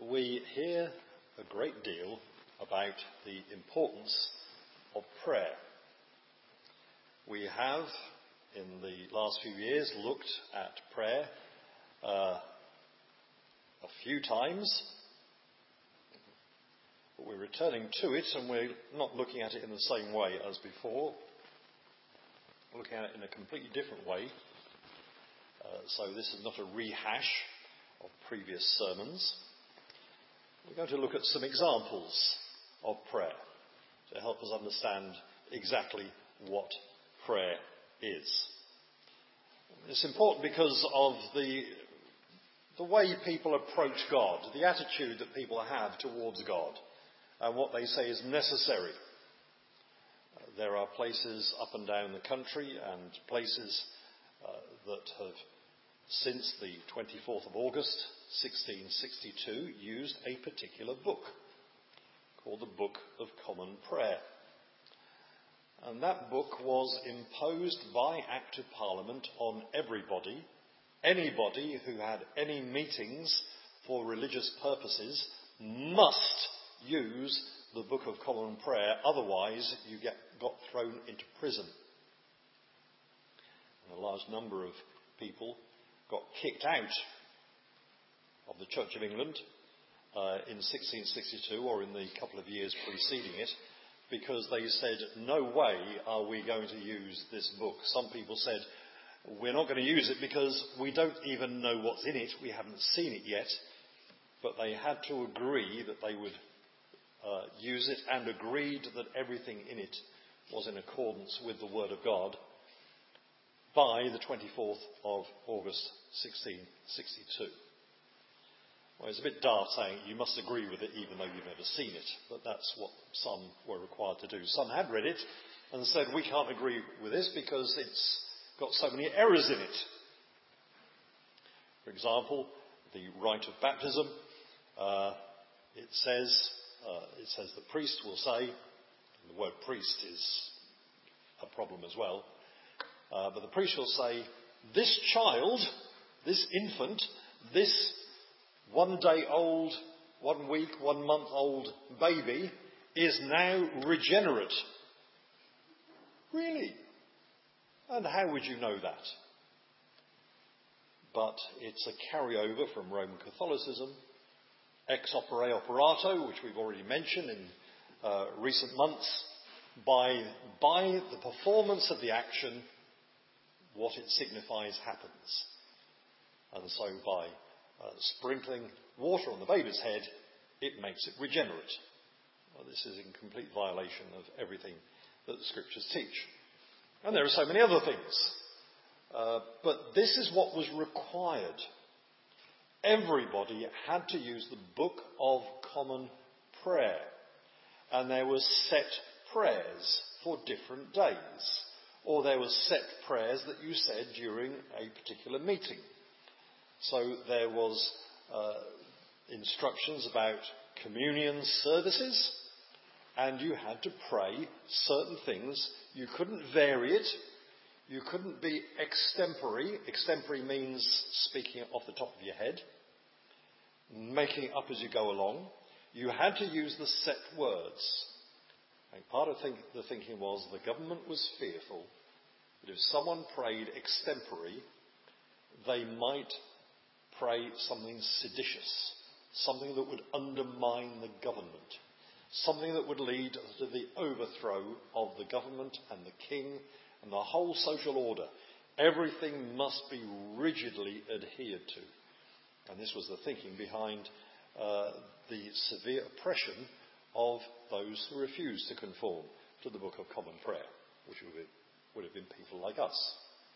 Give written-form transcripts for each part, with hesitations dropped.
we hear a great deal about the importance of prayer. We have, in the last few years, looked at prayer a few times, but we're returning to it, and we're not looking at it in the same way as before. We're looking at it in a completely different way. So this is not a rehash of previous sermons. We're going to look at some examples of prayer to help us understand exactly what prayer is. It's important because of the way people approach God, the attitude that people have towards God, and what they say is necessary. There are places up and down the country and places that have, since the 24th of August 1662, used a particular book called the Book of Common Prayer. And that book was imposed by Act of Parliament on everybody. Anybody who had any meetings for religious purposes must use the Book of Common Prayer, otherwise you got thrown into prison. And a large number of people got kicked out of the Church of England in 1662, or in the couple of years preceding it, because they said, no way are we going to use this book. Some people said, we're not going to use it because we don't even know what's in it, we haven't seen it yet. But they had to agree that they would use it, and agreed that everything in it was in accordance with the Word of God by the 24th of August 1662. Well, it's a bit daft saying you must agree with it even though you've never seen it, but that's what some were required to do. Some had read it and said, we can't agree with this because it's got so many errors in it. For example, the rite of baptism, it says the priest will say, and the word priest is a problem as well, but the priest will say, this child, this infant, this 1 day old, 1 week, 1 month old baby is now regenerate. Really? And how would you know that? But it's a carryover from Roman Catholicism, ex opere operato, which we've already mentioned in recent months. By the performance of the action, what it signifies happens. And so by sprinkling water on the baby's head, it makes it regenerate. Well, this is in complete violation of everything that the Scriptures teach. And there are so many other things. But this is what was required. Everybody had to use the Book of Common Prayer. And there were set prayers for different days. Or there were set prayers that you said during a particular meeting. So there was instructions about communion services, and you had to pray certain things. You couldn't vary it. You couldn't be extempore. Extempore means speaking off the top of your head, making it up as you go along. You had to use the set words. And part of the thinking was the government was fearful that if someone prayed extempore, they might pray something seditious, something that would undermine the government, something that would lead to the overthrow of the government and the king and the whole social order. Everything must be rigidly adhered to. And this was the thinking behind the severe oppression of those who refused to conform to the Book of Common Prayer, which would have been people like us.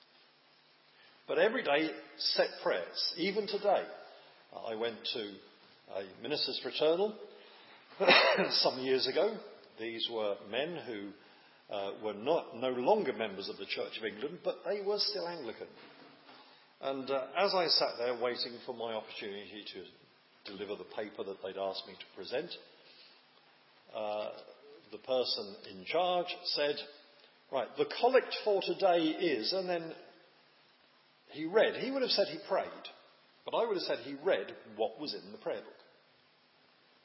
But every day, set prayers. Even today, I went to a minister's fraternal some years ago. These were men who were no longer members of the Church of England, but they were still Anglican. And as I sat there waiting for my opportunity to deliver the paper that they'd asked me to present, the person in charge said, right, the collect for today is, and then he read. He would have said he prayed, but I would have said he read what was in the prayer book.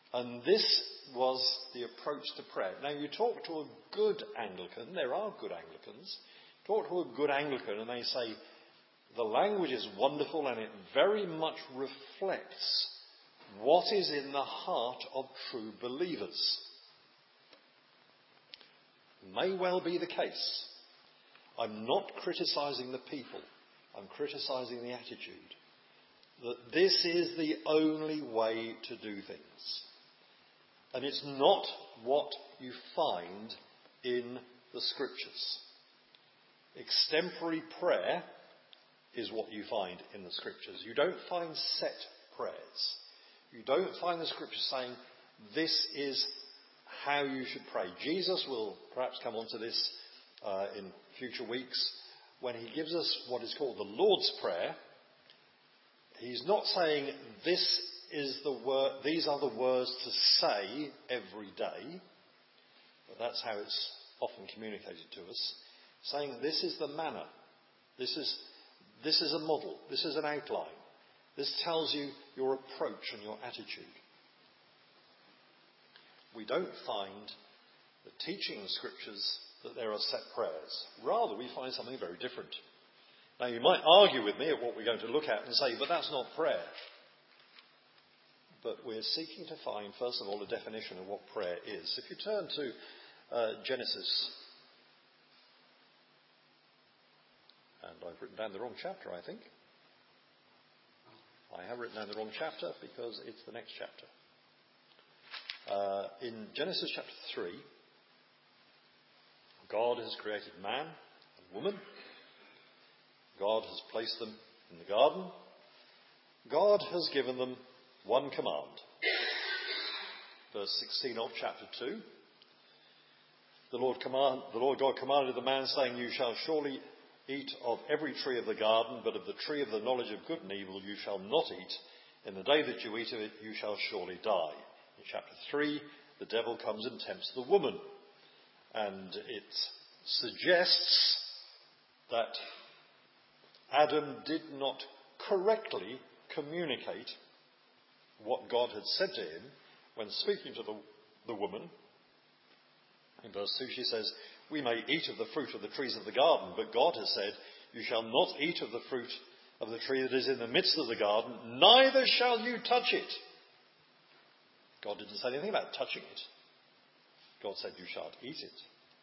And this was the approach to prayer. Now, you talk to a good Anglican, there are good Anglicans, talk to a good Anglican and they say, the language is wonderful and it very much reflects what is in the heart of true believers. May well be the case. I'm not criticising the people. I'm criticising the attitude. That this is the only way to do things. And it's not what you find in the Scriptures. Extemporary prayer is what you find in the Scriptures. You don't find set prayers. You don't find the Scriptures saying, this is how you should pray. Jesus will perhaps come on to this in future weeks. When he gives us what is called the Lord's Prayer, he's not saying this is these are the words to say every day, but that's how it's often communicated to us. Saying this is the manner, this is a model, this is an outline. This tells you your approach and your attitude. We don't find the teaching in the Scriptures that there are set prayers. Rather, we find something very different. Now, you might argue with me at what we're going to look at and say, but that's not prayer. But we're seeking to find, first of all, a definition of what prayer is. If you turn to Genesis, and I've written down the wrong chapter, I think. I have written down the wrong chapter because it's the next chapter. In Genesis chapter 3, God has created man and woman. God has placed them in the garden. God has given them one command. Verse 16 of chapter 2. The Lord God commanded the man, saying, you shall surely eat of every tree of the garden, but of the tree of the knowledge of good and evil you shall not eat. In the day that you eat of it, you shall surely die. In chapter 3, the devil comes and tempts the woman. And it suggests that Adam did not correctly communicate what God had said to him when speaking to the woman. In verse 2 she says, we may eat of the fruit of the trees of the garden, but God has said, you shall not eat of the fruit of the tree that is in the midst of the garden, neither shall you touch it. God didn't say anything about touching it. God said, you shan't eat it.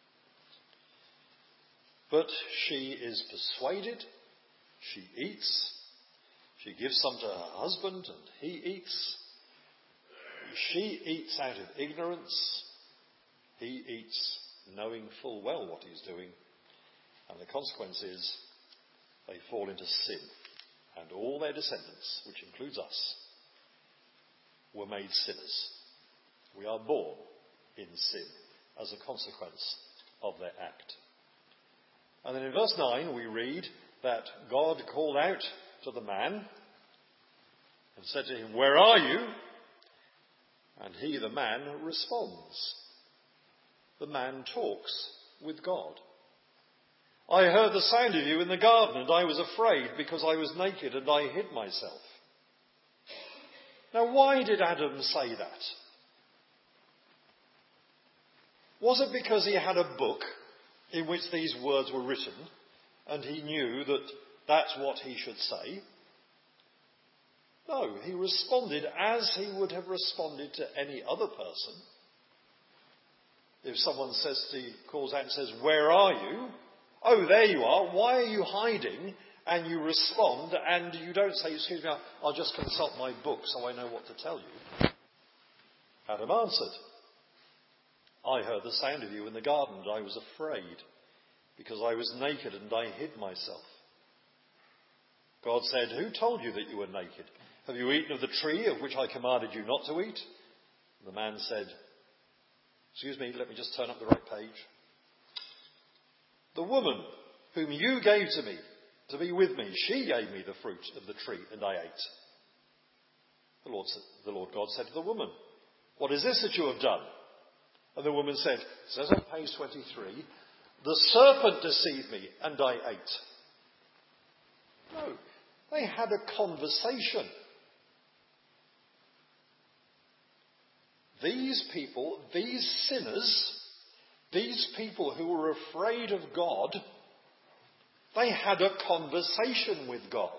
But she is persuaded. She eats. She gives some to her husband and he eats. She eats out of ignorance. He eats knowing full well what he's doing. And the consequence is they fall into sin. And all their descendants, which includes us, were made sinners. We are born in sin as a consequence of their act. And then in verse 9 we read that God called out to the man and said to him, where are you? And he, the man, responds. The man talks with God. I heard the sound of you in the garden and I was afraid because I was naked and I hid myself. Now, why did Adam say that? Was it because he had a book in which these words were written and he knew that that's what he should say? No, he responded as he would have responded to any other person. If someone calls out and says, where are you? Oh, there you are. Why are you hiding? And you respond and you don't say, excuse me, I'll just consult my book so I know what to tell you. Adam answered, I heard the sound of you in the garden and I was afraid because I was naked and I hid myself. God said, who told you that you were naked? Have you eaten of the tree of which I commanded you not to eat? The man said, excuse me, let me just turn up the right page. The woman whom you gave to me to be with me, she gave me the fruit of the tree and I ate. The Lord God said to the woman, what is this that you have done? And the woman said, it says on page 23, the serpent deceived me and I ate. No, they had a conversation. these people, these sinners, these people who were afraid of God, they had a conversation with God.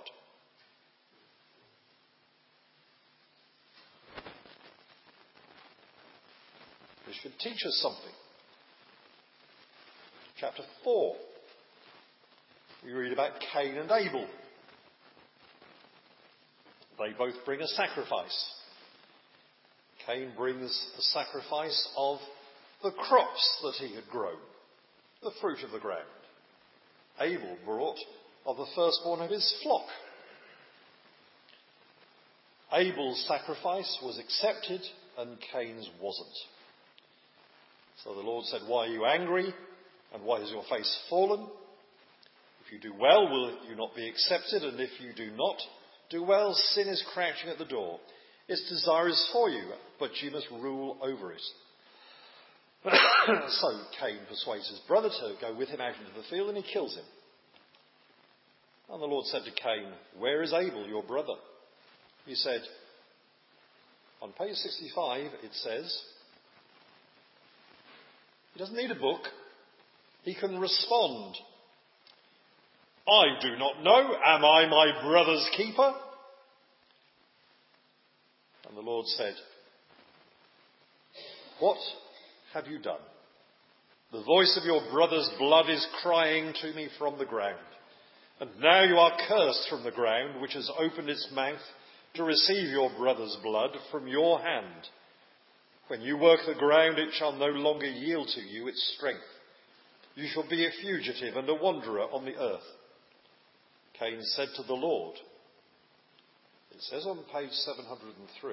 This should teach us something. Chapter 4. We read about Cain and Abel. They both bring a sacrifice. Cain brings the sacrifice of the crops that he had grown, the fruit of the ground. Abel brought of the firstborn of his flock. Abel's sacrifice was accepted and Cain's wasn't. So the Lord said, "Why are you angry? And why has your face fallen? If you do well, will you not be accepted? And if you do not do well, sin is crouching at the door. Its desire is for you, but you must rule over it." So Cain persuades his brother to go with him out into the field, and he kills him. And the Lord said to Cain, "Where is Abel, your brother?" He said, on page 65, it says, he doesn't need a book. He can respond. "I do not know. Am I my brother's keeper?" And the Lord said, "What have you done? The voice of your brother's blood is crying to me from the ground. And now you are cursed from the ground, which has opened its mouth to receive your brother's blood from your hand. When you work the ground, it shall no longer yield to you its strength. You shall be a fugitive and a wanderer on the earth." Cain said to the Lord, it says on page 703,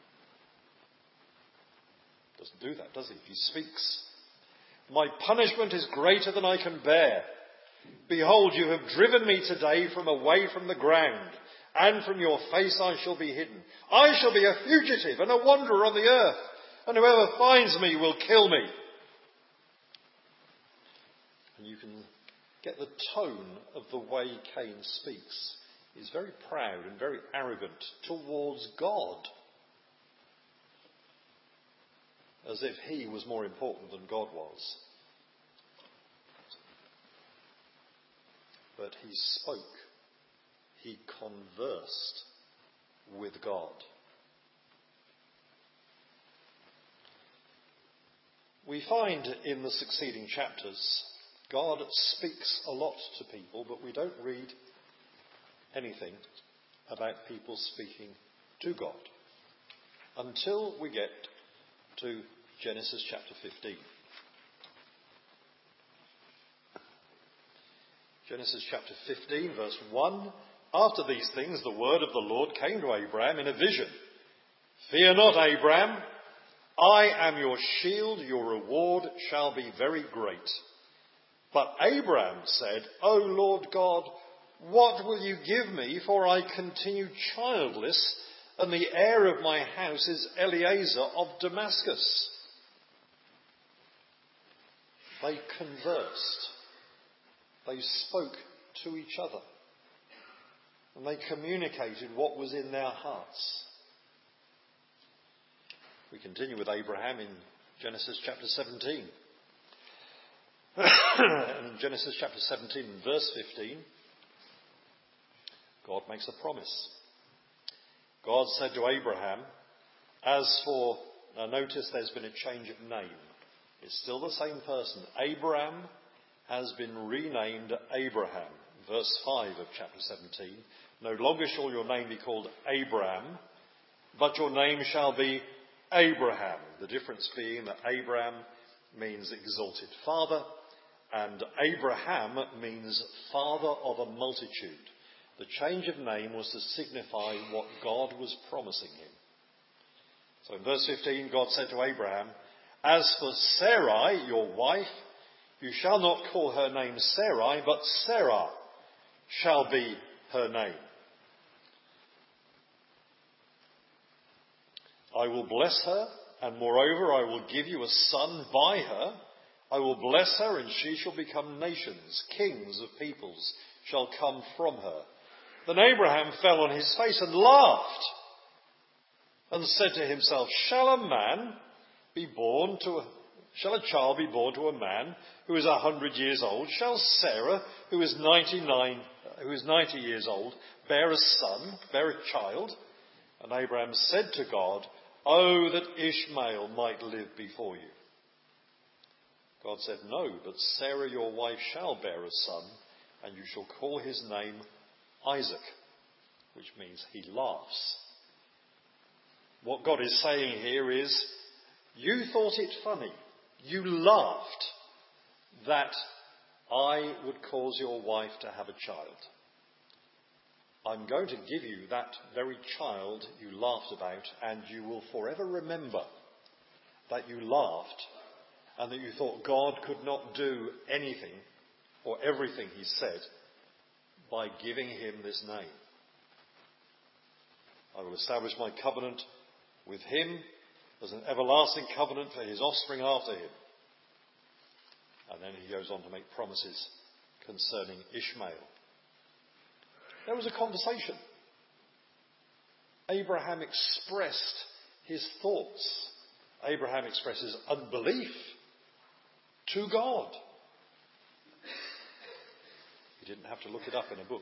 doesn't do that, does he? He speaks, "My punishment is greater than I can bear. Behold, you have driven me today from away from the ground, and from your face I shall be hidden. I shall be a fugitive and a wanderer on the earth, and whoever finds me will kill me." And you can get the tone of the way Cain speaks. He's very proud and very arrogant towards God, as if he was more important than God was. But he spoke, he conversed with God. We find in the succeeding chapters, God speaks a lot to people, but we don't read anything about people speaking to God until we get to Genesis chapter 15. Genesis chapter 15, verse 1. "After these things, the word of the Lord came to Abraham in a vision. 'Fear not, Abraham. I am your shield. Your reward shall be very great.' But Abraham said, 'O Lord God, what will you give me? For I continue childless, and the heir of my house is Eliezer of Damascus.'" They conversed. They spoke to each other. And they communicated what was in their hearts. We continue with Abraham in Genesis chapter 17. In Genesis chapter 17, verse 15, God makes a promise. God said to Abraham, now notice there's been a change of name. It's still the same person. Abraham has been renamed Abraham. Verse 5 of chapter 17. "No longer shall your name be called Abraham, but your name shall be Abraham." The difference being that Abraham means exalted father, and Abraham means father of a multitude. The change of name was to signify what God was promising him. So in verse 15, God said to Abraham, "As for Sarai, your wife, you shall not call her name Sarai, but Sarah shall be her name. I will bless her, and moreover I will give you a son by her. I will bless her, and she shall become nations. Kings of peoples shall come from her." Then Abraham fell on his face and laughed, and said to himself, "Shall a man shall a child be born to a man who is 100 years old? Shall Sarah, who is 90 years old, bear a child? And Abraham said to God, "Oh, that Ishmael might live before you." God said, "No, but Sarah your wife shall bear a son, and you shall call his name Isaac," which means he laughs. What God is saying here is, you thought it funny, you laughed that I would cause your wife to have a child. I'm going to give you that very child you laughed about, and you will forever remember that you laughed and that you thought God could not do anything or everything he said by giving him this name. I will establish my covenant with him as an everlasting covenant for his offspring after him. And then he goes on to make promises concerning Ishmael. There was a conversation. Abraham expressed his thoughts. Abraham expresses unbelief to God. He didn't have to look it up in a book.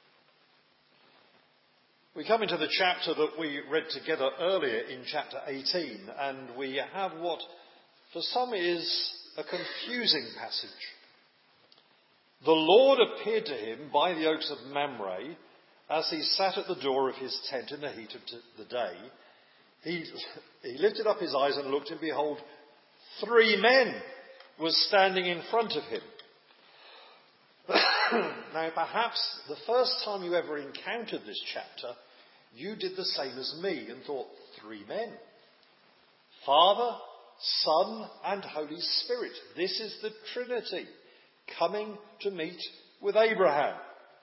We come into the chapter that we read together earlier in chapter 18, and we have what for some is a confusing passage. The Lord appeared to him by the oaks of Mamre as he sat at the door of his tent in the heat of the day. He lifted up his eyes and looked, and behold, 3 men were standing in front of him. Now, perhaps the first time you ever encountered this chapter, you did the same as me and thought, 3 men. Father, Son, and Holy Spirit. This is the Trinity coming to meet with Abraham.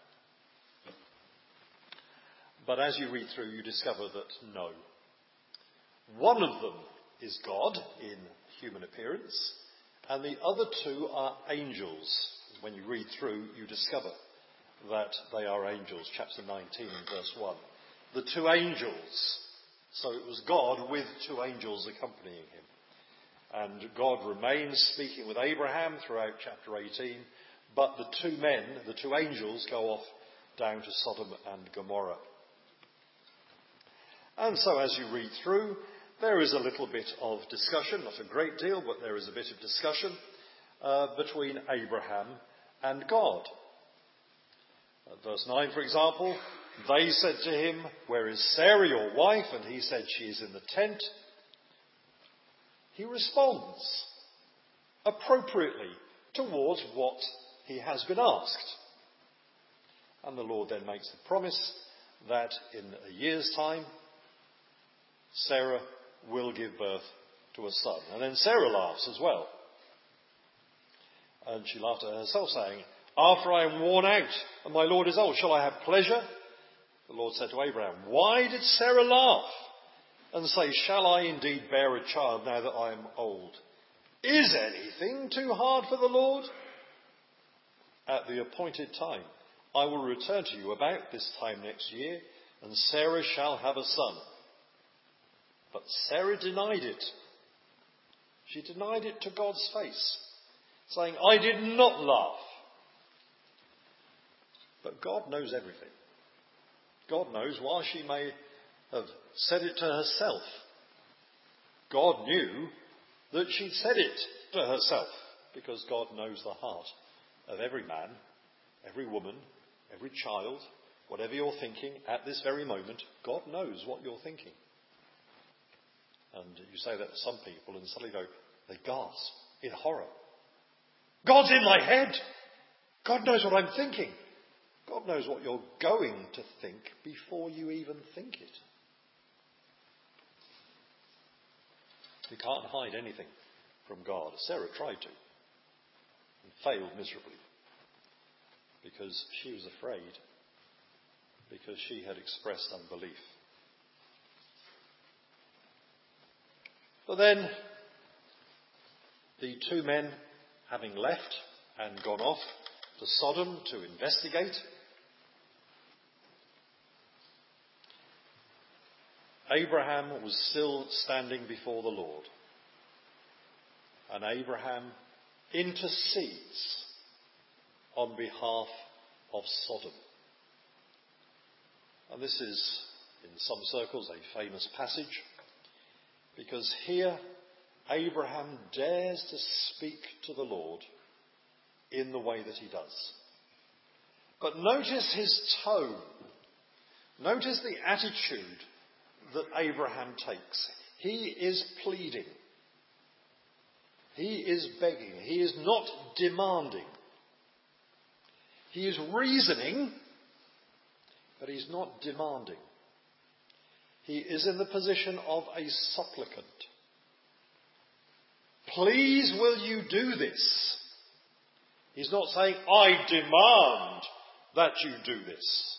But as you read through, you discover that no. One of them is God in human appearance, and the other 2 are angels. When you read through, you discover that they are angels. Chapter 19 and verse 1. The 2 angels. So it was God with 2 angels accompanying him. And God remains speaking with Abraham throughout chapter 18, but the 2 men, the 2 angels, go off down to Sodom and Gomorrah. And so as you read through, there is a little bit of discussion, not a great deal, but there is a bit of discussion between Abraham and God. Verse 9, for example, they said to him, "Where is Sarah, your wife?" And he said, "She is in the tent." He responds appropriately towards what he has been asked. And the Lord then makes the promise that in a year's time, Sarah will give birth to a son. And then Sarah laughs as well. And she laughed at herself, saying, "After I am worn out and my Lord is old, shall I have pleasure?" The Lord said to Abraham, "Why did Sarah laugh and say, 'Shall I indeed bear a child now that I am old?' Is anything too hard for the Lord? At the appointed time, I will return to you about this time next year, and Sarah shall have a son." But Sarah denied it. She denied it to God's face, saying, "I did not laugh." But God knows everything. God knows why she may have said it to herself. God knew that she'd said it to herself, because God knows the heart of every man, every woman, every child, whatever you're thinking at this very moment. God knows what you're thinking. And you say that to some people and suddenly they gasp in horror. God's in my head. God knows what I'm thinking. God knows what you're going to think before you even think it. You can't hide anything from God. Sarah tried to and failed miserably because she was afraid, because she had expressed unbelief. But then the 2 men, having left and gone off to Sodom to investigate, Abraham was still standing before the Lord. And Abraham intercedes on behalf of Sodom. And this is, in some circles, a famous passage, because here Abraham dares to speak to the Lord in the way that he does. But notice his tone. Notice the attitude that Abraham takes. He is pleading. He is begging. He is not demanding. He is reasoning, but he's not demanding. He is in the position of a supplicant. Please, will you do this? He's not saying, I demand that you do this.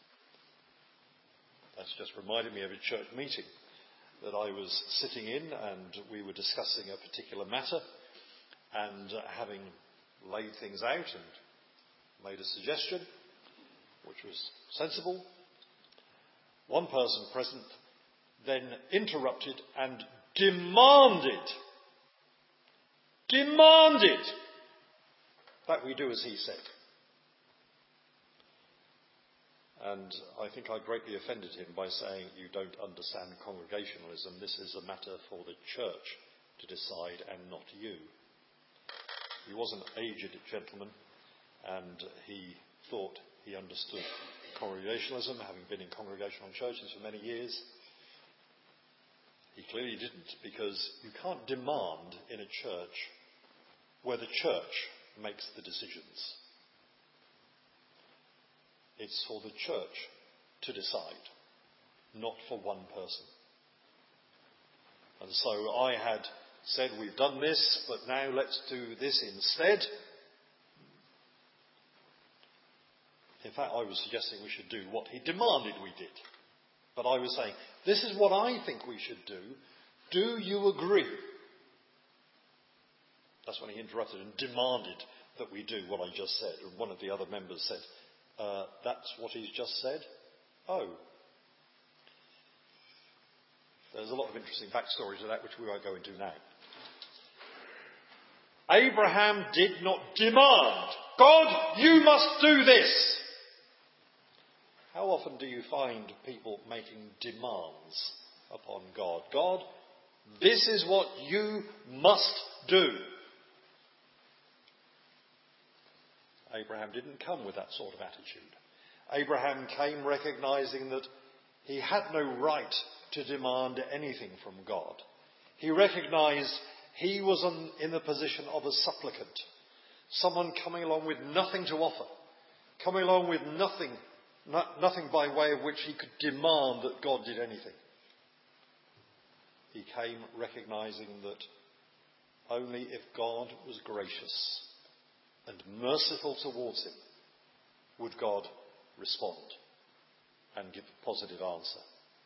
That's just reminded me of a church meeting that I was sitting in, and we were discussing a particular matter, and having laid things out and made a suggestion, which was sensible, one person present then interrupted and demanded that we do as he said. And I think I greatly offended him by saying, you don't understand congregationalism. This is a matter for the church to decide and not you. He was an aged gentleman, and he thought he understood congregationalism, having been in congregational churches for many years. He clearly didn't, because you can't demand in a church where the church makes the decisions. It's for the church to decide, not for one person. And so I had said, we've done this, but now let's do this instead. In fact, I was suggesting we should do what he demanded we did. But I was saying, this is what I think we should do. Do you agree? That's when he interrupted and demanded that we do what I just said. And one of the other members said, that's what he's just said? Oh. There's a lot of interesting backstory to that, which we won't go into now. Abraham did not demand, God, you must do this. How often do you find people making demands upon God? God, this is what you must do. Abraham didn't come with that sort of attitude. Abraham came recognizing that he had no right to demand anything from God. He recognized he was in the position of a supplicant, someone coming along with nothing to offer, coming along with nothing by way of which he could demand that God did anything. He came recognizing that only if God was gracious and merciful towards him would God respond and give a positive answer.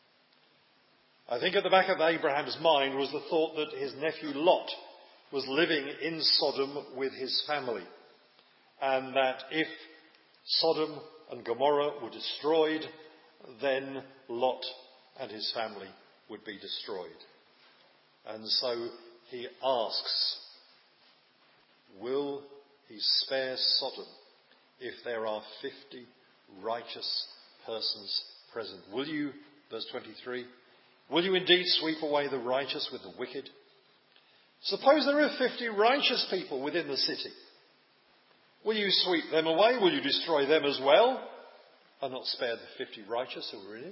I think at the back of Abraham's mind was the thought that his nephew Lot was living in Sodom with his family, and that if Sodom and Gomorrah were destroyed, then Lot and his family would be destroyed. And so he asks, will he spare Sodom if there are 50 righteous persons present? Will you, verse 23, will you indeed sweep away the righteous with the wicked? Suppose there are 50 righteous people within the city. Will you sweep them away? Will you destroy them as well, and not spare the 50 righteous who are in it?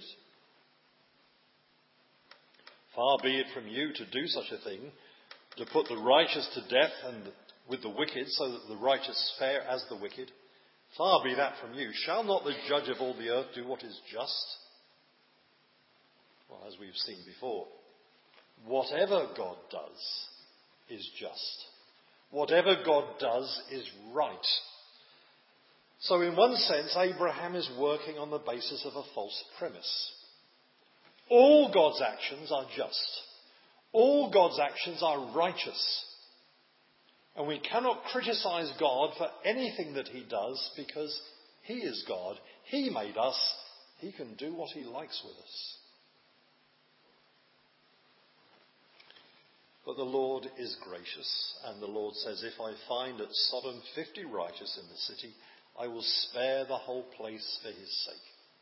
Far be it from you to do such a thing, to put the righteous to death and with the wicked, so that the righteous fare as the wicked. Far be that from you. Shall not the judge of all the earth do what is just? Well, as we've seen before, whatever God does is just. Whatever God does is right. So in one sense, Abraham is working on the basis of a false premise. All God's actions are just. All God's actions are righteous. And we cannot criticize God for anything that he does, because he is God. He made us. He can do what he likes with us. But the Lord is gracious, and the Lord says, if I find at Sodom 50 righteous in the city, I will spare the whole place for his sake.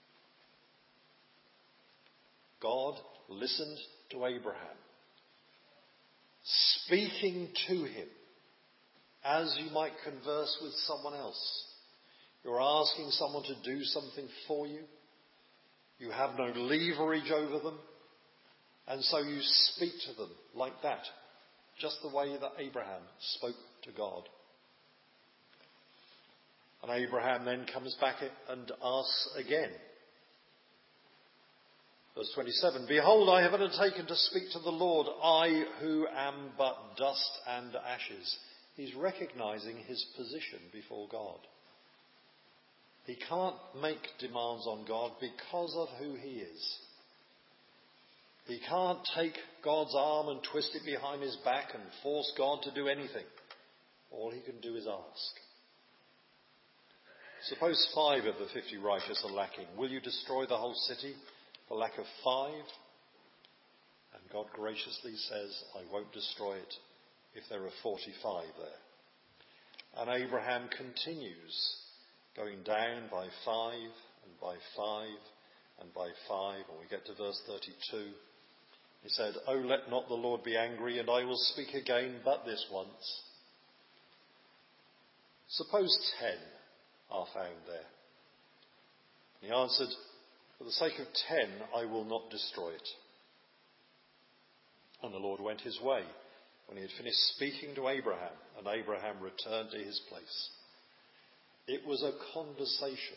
God listened to Abraham, speaking to him as you might converse with someone else. You're asking someone to do something for you. You have no leverage over them. And so you speak to them like that, just the way that Abraham spoke to God. And Abraham then comes back and asks again. Verse 27, behold, I have undertaken to speak to the Lord, I who am but dust and ashes. He's recognizing his position before God. He can't make demands on God because of who he is. He can't take God's arm and twist it behind his back and force God to do anything. All he can do is ask. Suppose 5 of the 50 righteous are lacking. Will you destroy the whole city for lack of 5? And God graciously says, I won't destroy it if there are 45 there. And Abraham continues going down by 5 and by 5 and by 5. And we get to verse 32. He said, oh, let not the Lord be angry, and I will speak again but this once. Suppose 10 are found there. He answered, for the sake of 10, I will not destroy it. And the Lord went his way when he had finished speaking to Abraham, and Abraham returned to his place. It was a conversation.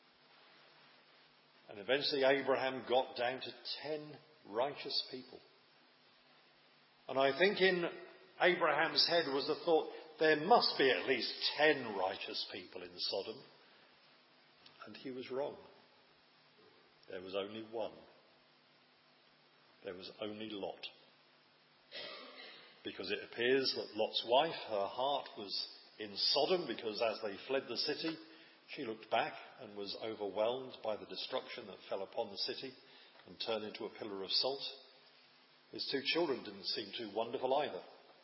And eventually Abraham got down to 10 righteous people. And I think in Abraham's head was the thought, there must be at least 10 righteous people in Sodom. And he was wrong. There was only one. There was only Lot. Because it appears that Lot's wife, her heart was in Sodom, because as they fled the city, she looked back and was overwhelmed by the destruction that fell upon the city and turned into a pillar of salt. His 2 children didn't seem too wonderful either.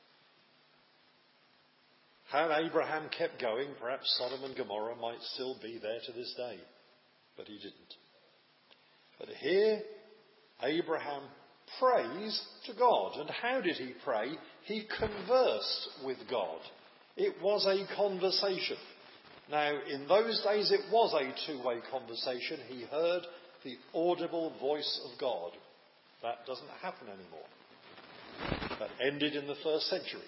Had Abraham kept going, perhaps Sodom and Gomorrah might still be there to this day. But he didn't. But here, Abraham prays to God. And how did he pray? He conversed with God. It was a conversation. Now, in those days, it was a two-way conversation. He heard the audible voice of God. That doesn't happen anymore. That ended in the 1st century.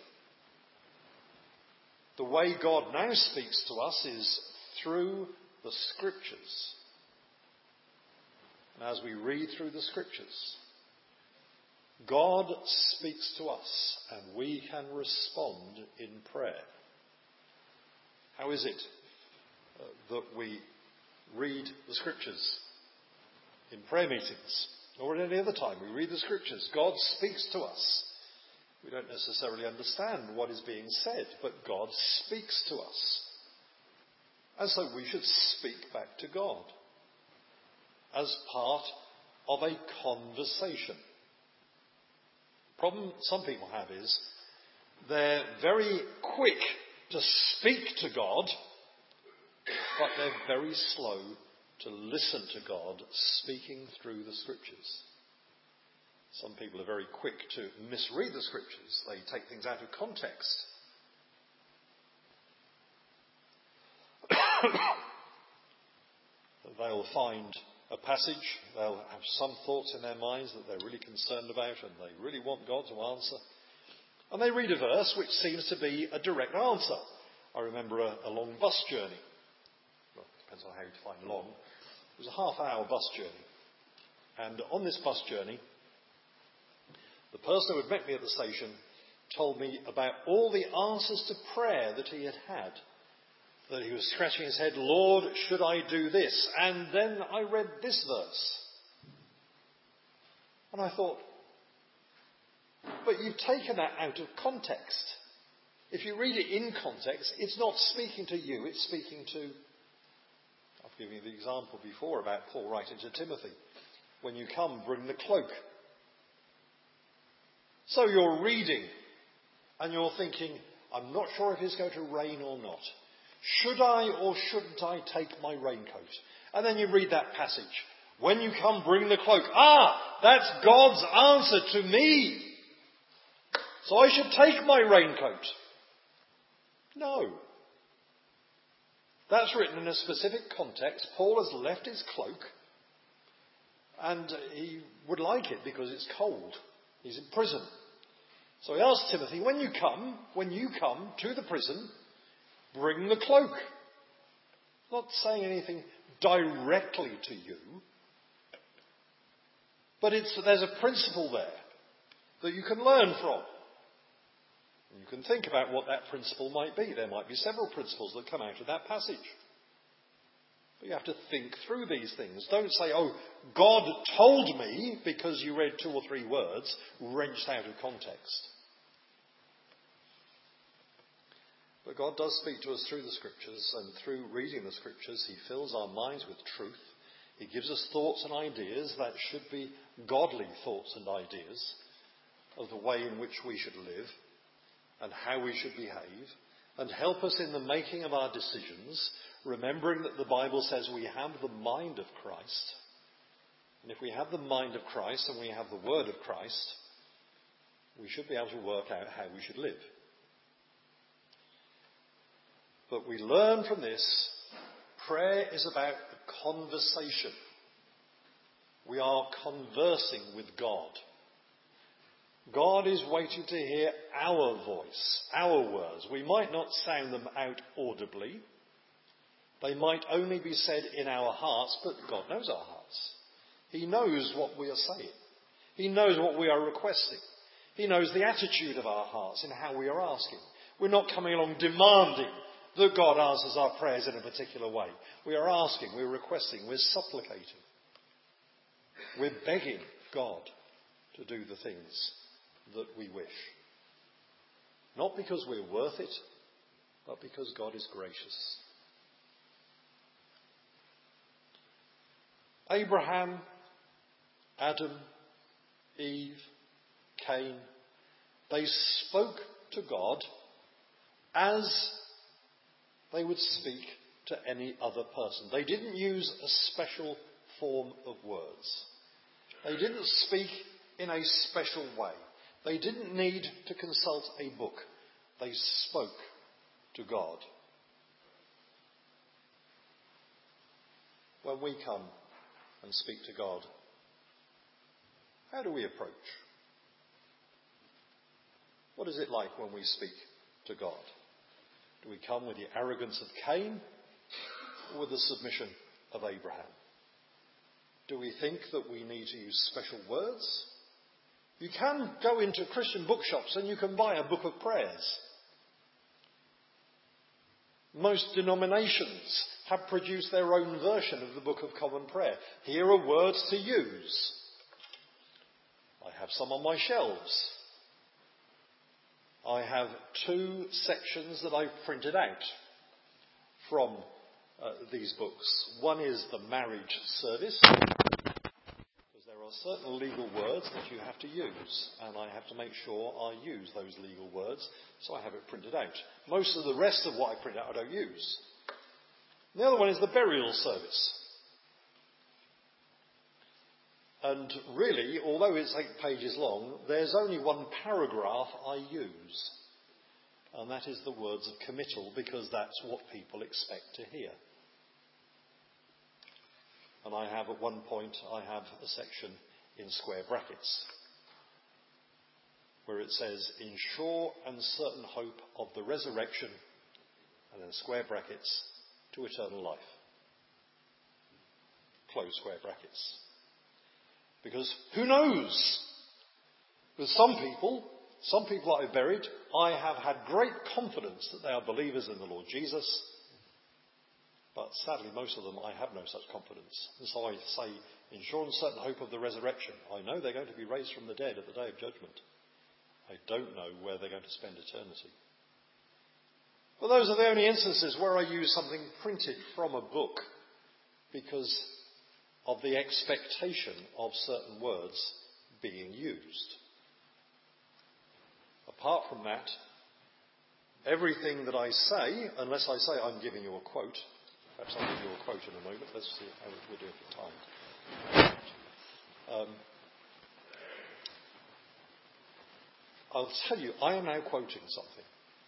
The way God now speaks to us is through the Scriptures. And as we read through the Scriptures, God speaks to us and we can respond in prayer. How is it that we read the Scriptures in prayer meetings or at any other time? We read the Scriptures. God speaks to us. We don't necessarily understand what is being said, but God speaks to us. And so we should speak back to God as part of a conversation. The problem some people have is they're very quick to speak to God, but they're very slow to listen to God speaking through the Scriptures. Some people are very quick to misread the Scriptures. They take things out of context. They'll find a passage, they'll have some thoughts in their minds that they're really concerned about and they really want God to answer. And they read a verse which seems to be a direct answer. I remember a long bus journey. Well, it depends on how you define long. It was a half-hour bus journey. And on this bus journey, the person who had met me at the station told me about all the answers to prayer that he had had. That he was scratching his head, Lord, should I do this? And then I read this verse. And I thought, but you've taken that out of context. If you read it in context, it's not speaking to you, it's speaking to... I've given you the example before about Paul writing to Timothy. When you come, bring the cloak. So you're reading and you're thinking, I'm not sure if it's going to rain or not. Should I or shouldn't I take my raincoat? And then you read that passage. When you come, bring the cloak. That's God's answer to me. So I should take my raincoat. No. That's written in a specific context. Paul has left his cloak, and he would like it because it's cold. He's in prison. So he asks Timothy, when you come to the prison, bring the cloak. Not saying anything directly to you, but there's a principle there that you can learn from. You can think about what that principle might be. There might be several principles that come out of that passage. But you have to think through these things. Don't say, God told me, because you read 2 or 3 words wrenched out of context. But God does speak to us through the Scriptures, and through reading the Scriptures, he fills our minds with truth. He gives us thoughts and ideas that should be godly thoughts and ideas of the way in which we should live and how we should behave, and help us in the making of our decisions, remembering that the Bible says we have the mind of Christ. And if we have the mind of Christ and we have the word of Christ, we should be able to work out how we should live. But we learn from this, prayer is about the conversation. We are conversing with God. God is waiting to hear our voice, our words. We might not sound them out audibly. They might only be said in our hearts, but God knows our hearts. He knows what we are saying. He knows what we are requesting. He knows the attitude of our hearts in how we are asking. We're not coming along demanding that God answers our prayers in a particular way. We are asking, we're requesting, we're supplicating. We're begging God to do the things that we wish. Not because we're worth it, but because God is gracious. Abraham, Adam, Eve, Cain, they spoke to God as they would speak to any other person. They didn't use a special form of words. They didn't speak in a special way. They didn't need to consult a book. They spoke to God. When we come and speak to God, how do we approach? What is it like when we speak to God? Do we come with the arrogance of Cain or with the submission of Abraham? Do we think that we need to use special words? You can go into Christian bookshops and you can buy a book of prayers. Most denominations have produced their own version of the Book of Common Prayer. Here are words to use. I have some on my shelves. I have 2 sections that I've printed out from these books. One is the marriage service, because there are certain legal words that you have to use, and I have to make sure I use those legal words, so I have it printed out. Most of the rest of what I print out I don't use. And the other one is the burial service. And really, although it's 8 pages long, there's only 1 paragraph I use. And that is the words of committal, because that's what people expect to hear. And I have, at one point, I have a section in square brackets, where it says, in sure and certain hope of the resurrection, and then square brackets, to eternal life. Close square brackets. Because who knows? With some people that I've buried, I have had great confidence that they are believers in the Lord Jesus. But sadly, most of them, I have no such confidence. And so I say, in sure and certain hope of the resurrection. I know they're going to be raised from the dead at the day of judgment. I don't know where they're going to spend eternity. Well, those are the only instances where I use something printed from a book because of the expectation of certain words being used. apart from that, everything that I say, unless I say I'm giving you a quote, perhaps I'll give you a quote in a moment. Let's see how we're doing for time. I'll tell you, I am now quoting something.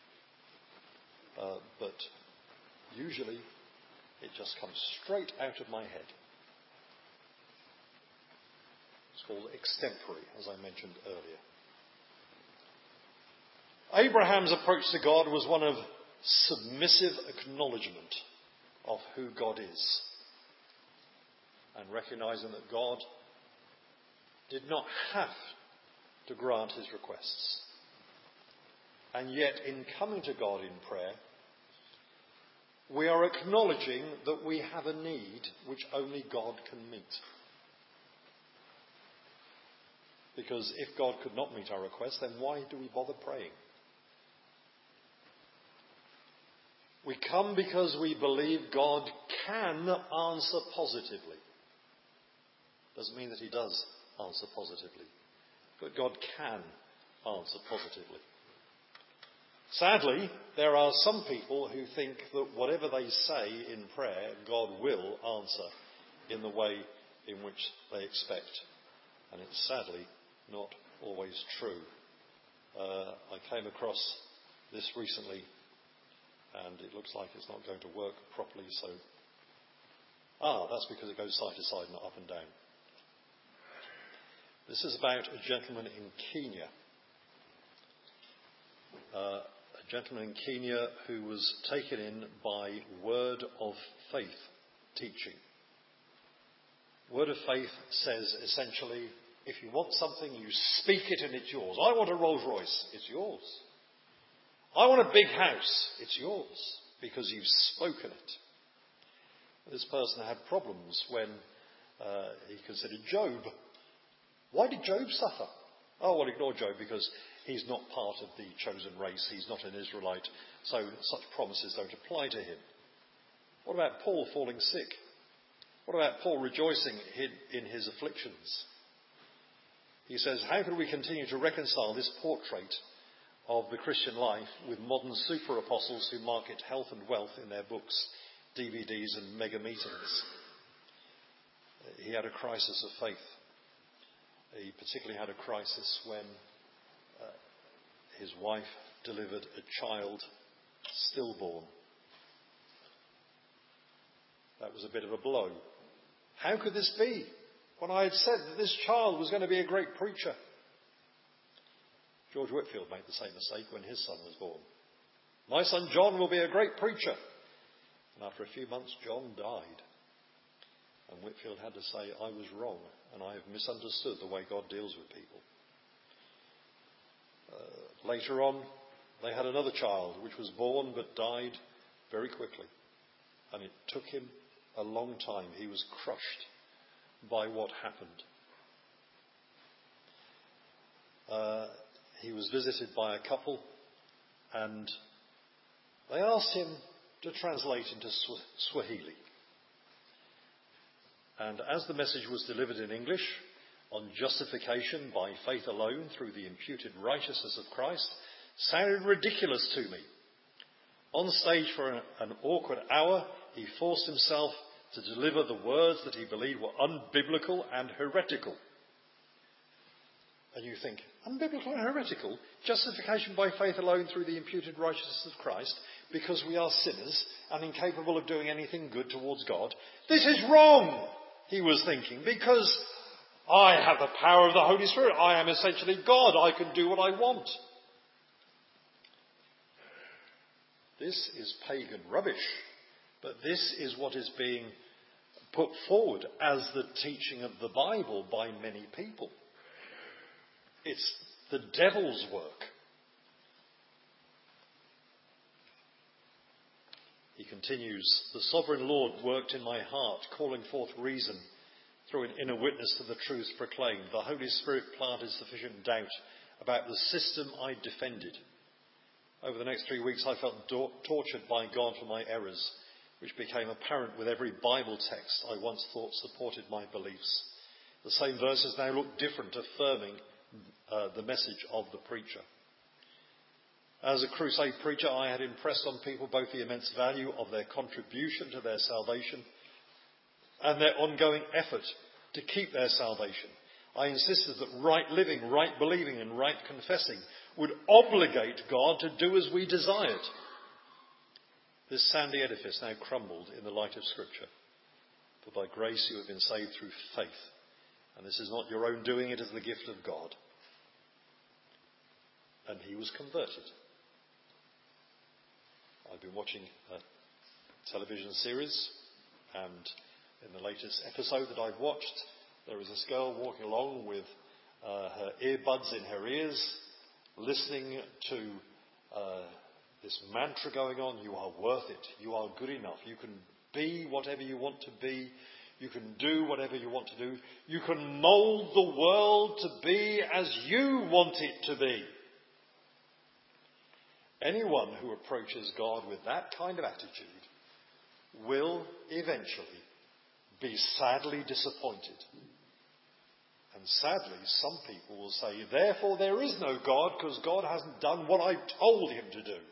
But usually it just comes straight out of my head. It's called extempore, as I mentioned earlier. Abraham's approach to God was one of submissive acknowledgement of who God is, and recognizing that God did not have to grant his requests. And yet, in coming to God in prayer, we are acknowledging that we have a need which only God can meet. Because if God could not meet our request, then why do we bother praying? We come because we believe God can answer positively. Doesn't mean that he does answer positively, but God can answer positively. Sadly, there are some people who think that whatever they say in prayer, God will answer in the way in which they expect. And it's sadly not always true. I came across this recently, and it looks like it's not going to work properly, so... that's because it goes side to side, not up and down. This is about a gentleman in Kenya. A gentleman in Kenya who was taken in by Word of Faith teaching. Word of Faith says essentially, if you want something, you speak it and it's yours. I want a Rolls Royce, it's yours. I want a big house, it's yours, because you've spoken it. This person had problems when he considered Job. Why did Job suffer? Oh, well, ignore Job because he's not part of the chosen race. He's not an Israelite, so such promises don't apply to him. What about Paul falling sick? What about Paul rejoicing in his afflictions? He says, how can we continue to reconcile this portrait of the Christian life with modern super apostles who market health and wealth in their books, DVDs and mega meetings? He had a crisis of faith. He particularly had a crisis when his wife delivered a child stillborn. That was a bit of a blow. How could this be when I had said that this child was going to be a great preacher? George Whitefield made the same mistake when his son was born. My son John will be a great preacher. And after a few months, John died. And Whitefield had to say, I was wrong, and I have misunderstood the way God deals with people. Later on, they had another child, which was born but died very quickly. And it took him a long time. He was crushed by what happened. He was visited by a couple, and they asked him to translate into Swahili. And as the message was delivered in English, on justification by faith alone through the imputed righteousness of Christ, sounded ridiculous to me. On stage for an awkward hour, he forced himself to deliver the words that he believed were unbiblical and heretical. And you think, unbiblical and heretical? Justification by faith alone through the imputed righteousness of Christ, because we are sinners and incapable of doing anything good towards God? This is wrong, he was thinking, because I have the power of the Holy Spirit. I am essentially God. I can do what I want. This is pagan rubbish, but this is what is being put forward as the teaching of the Bible by many people. It's the devil's work. He continues, the sovereign Lord worked in my heart, calling forth reason through an inner witness to the truth proclaimed. The Holy Spirit planted sufficient doubt about the system I defended. Over the next 3 weeks I felt tortured by God for my errors, which became apparent with every Bible text I once thought supported my beliefs. The same verses now look different, affirming the message of the preacher. As a crusade preacher, I had impressed on people both the immense value of their contribution to their salvation and their ongoing effort to keep their salvation. I insisted that right living, right believing and right confessing would obligate God to do as we desired. This sandy edifice now crumbled in the light of Scripture. For by grace you have been saved through faith. And this is not your own doing, it is the gift of God. And he was converted. I've been watching a television series, and in the latest episode that I've watched, there is this girl walking along with her earbuds in her ears, listening to this mantra going on: you are worth it, you are good enough, you can be whatever you want to be, you can do whatever you want to do, you can mould the world to be as you want it to be. Anyone who approaches God with that kind of attitude will eventually be sadly disappointed. And sadly, some people will say, therefore there is no God because God hasn't done what I told him to do.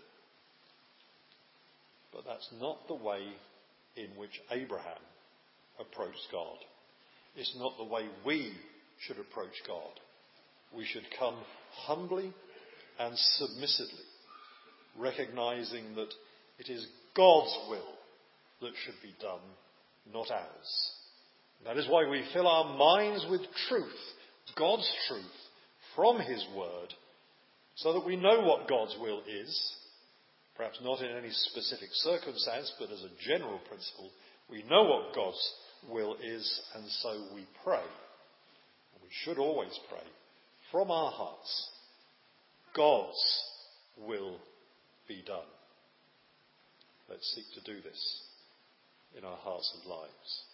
But that's not the way in which Abraham approached God. It's not the way we should approach God. We should come humbly and submissively, recognizing that it is God's will that should be done, not ours. That is why we fill our minds with truth, God's truth, from his word, so that we know what God's will is. Perhaps not in any specific circumstance, but as a general principle, we know what God's will is, and so we pray. And we should always pray from our hearts, God's will be done. Let's seek to do this in our hearts and lives.